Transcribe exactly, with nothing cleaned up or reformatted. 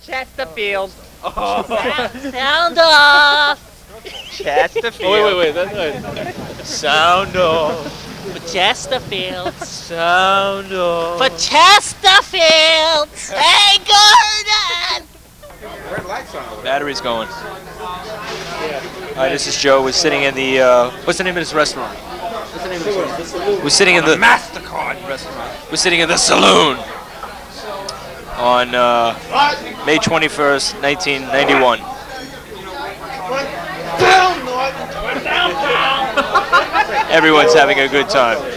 Chesterfield. Oh. Sound off. Chesterfield. Oh, wait, wait, wait. That, wait. Sound off. For Chesterfield. Sound off. For Chesterfield. Hey, Gordon. Red lights on. Battery's going. Hi, this is Joe. We're sitting in the, uh, what's the name of this restaurant? What's the name of this restaurant? We're sitting in the MasterCard restaurant. We're sitting in the saloon on uh, May twenty-first, nineteen ninety-one. Everyone's having a good time.